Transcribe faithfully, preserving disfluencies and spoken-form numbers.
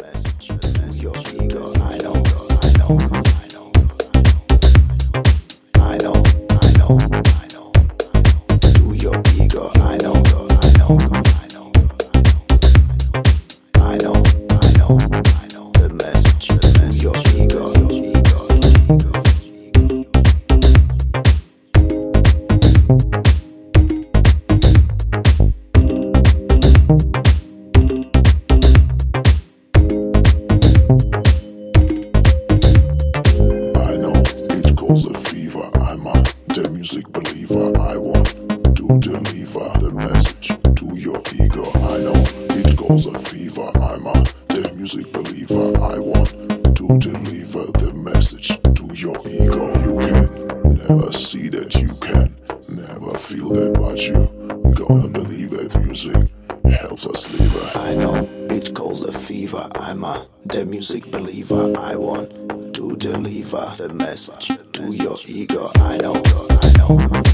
message to your ego. I know, I know, I know, I know, I know, I know, to your ego. I know, I know, I know, I know, I know, I know, the message to your ego. Music believer, I want to deliver the message to your ego. I know it calls a fever. I'm a the music believer. I want to deliver the message to your ego. You can never see that, you can never feel that, but you gotta believe that music helps us live. I know it calls a fever. I'm a the music believer. I want to deliver the message to your ego. I know, I know.